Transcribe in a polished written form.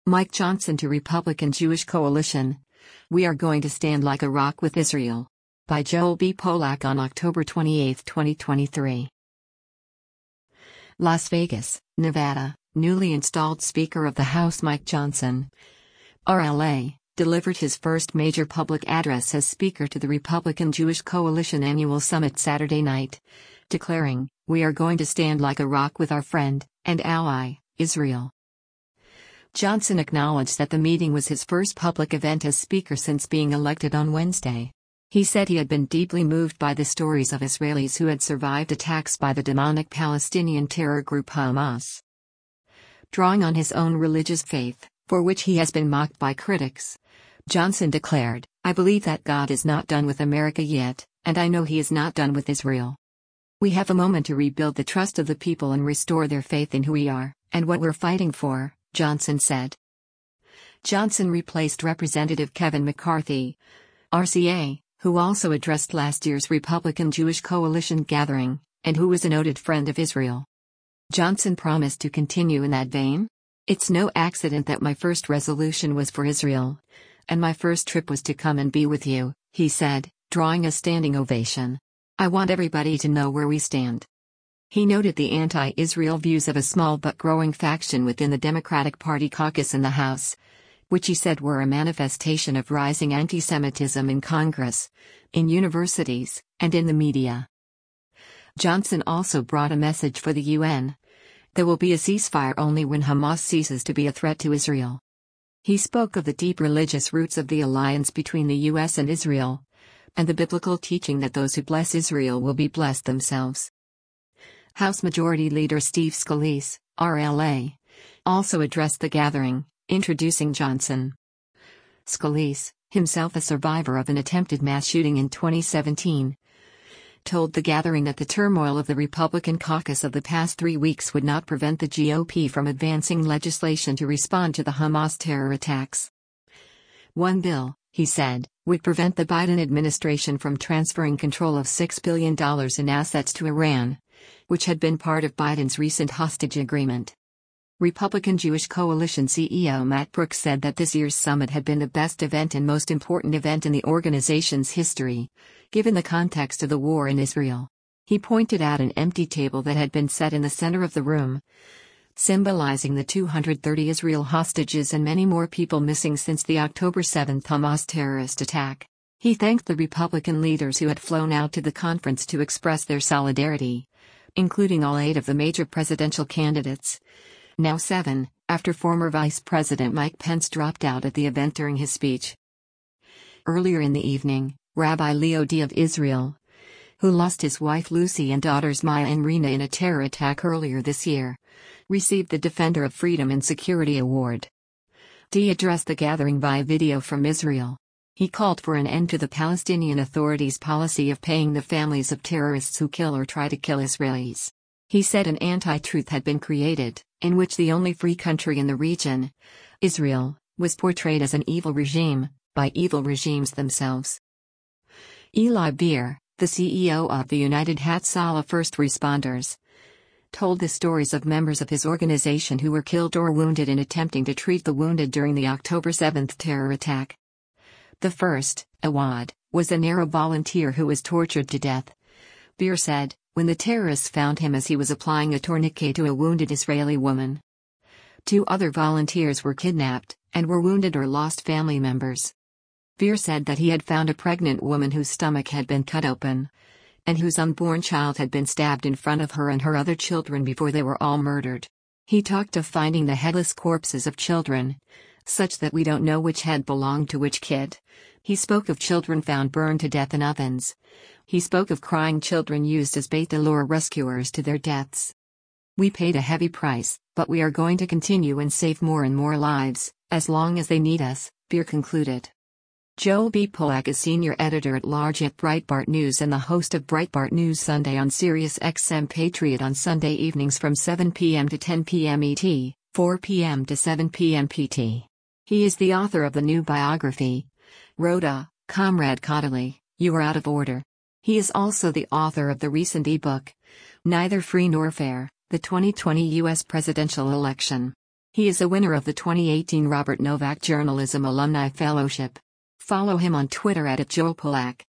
Mike Johnson to Republican-Jewish Coalition. We are going to stand like a rock with Israel. By Joel B. Polak on October 28, 2023. Las Vegas, Nevada, newly installed Speaker of the House Mike Johnson, RLA, delivered his first major public address as Speaker to the Republican-Jewish Coalition Annual Summit Saturday night, declaring, "We are going to stand like a rock with our friend and ally, Israel." Johnson acknowledged that the meeting was his first public event as Speaker since being elected on Wednesday. He said he had been deeply moved by the stories of Israelis who had survived attacks by the demonic Palestinian terror group Hamas. Drawing on his own religious faith, for which he has been mocked by critics, Johnson declared, "I believe that God is not done with America yet, and I know He is not done with Israel. We have a moment to rebuild the trust of the people and restore their faith in who we are, and what we're fighting for," Johnson said. Johnson replaced Representative Kevin McCarthy, RCA, who also addressed last year's Republican-Jewish Coalition gathering, and who was a noted friend of Israel. Johnson promised to continue in that vein. "It's no accident that my first resolution was for Israel, and my first trip was to come and be with you," he said, drawing a standing ovation. "I want everybody to know where we stand." He noted the anti-Israel views of a small but growing faction within the Democratic Party caucus in the House, which he said were a manifestation of rising anti-Semitism in Congress, in universities, and in the media. Johnson also brought a message for the UN. There will be a ceasefire only when Hamas ceases to be a threat to Israel. He spoke of the deep religious roots of the alliance between the US and Israel, and the biblical teaching that those who bless Israel will be blessed themselves. House Majority Leader Steve Scalise, RLA, also addressed the gathering, introducing Johnson. Scalise, himself a survivor of an attempted mass shooting in 2017, told the gathering that the turmoil of the Republican caucus of the past 3 weeks would not prevent the GOP from advancing legislation to respond to the Hamas terror attacks. One bill, he said, would prevent the Biden administration from transferring control of $6 billion in assets to Iran, which had been part of Biden's recent hostage agreement. Republican-Jewish Coalition CEO Matt Brooks said that this year's summit had been the best event and most important event in the organization's history, given the context of the war in Israel. He pointed out an empty table that had been set in the center of the room, symbolizing the 230 Israel hostages and many more people missing since the October 7 Hamas terrorist attack. He thanked the Republican leaders who had flown out to the conference to express their solidarity, including all 8 of the major presidential candidates, now 7, after former Vice President Mike Pence dropped out at the event during his speech. Earlier in the evening, Rabbi Leo D. of Israel, who lost his wife Lucy and daughters Maya and Rena in a terror attack earlier this year, received the Defender of Freedom and Security Award. D. addressed the gathering via video from Israel. He called for an end to the Palestinian Authority's policy of paying the families of terrorists who kill or try to kill Israelis. He said an anti-truth had been created, in which the only free country in the region, Israel, was portrayed as an evil regime, by evil regimes themselves. Eli Beer, the CEO of the United Hatzalah First Responders, told the stories of members of his organization who were killed or wounded in attempting to treat the wounded during the October 7 terror attack. The first, Awad, was an Arab volunteer who was tortured to death. Beer said, when the terrorists found him as he was applying a tourniquet to a wounded Israeli woman. 2 other volunteers were kidnapped, and were wounded or lost family members. Beer said that he had found a pregnant woman whose stomach had been cut open, and whose unborn child had been stabbed in front of her and her other children before they were all murdered. He talked of finding the headless corpses of children, such that we don't know which head belonged to which kid. He spoke of children found burned to death in ovens. He spoke of crying children used as bait to lure rescuers to their deaths. We paid a heavy price, but we are going to continue and save more and more lives, as long as they need us, Beer concluded. Joel B. Polak is senior editor-at-large at Breitbart News and the host of Breitbart News Sunday on Sirius XM Patriot on Sunday evenings from 7 p.m. to 10 p.m. ET, 4 p.m. to 7 p.m. PT. He is the author of the new biography, Rhoda, Comrade Caudaly, You Are Out of Order. He is also the author of the recent ebook, Neither Free Nor Fair, the 2020 U.S. Presidential Election. He is a winner of the 2018 Robert Novak Journalism Alumni Fellowship. Follow him on Twitter @JoelPolak.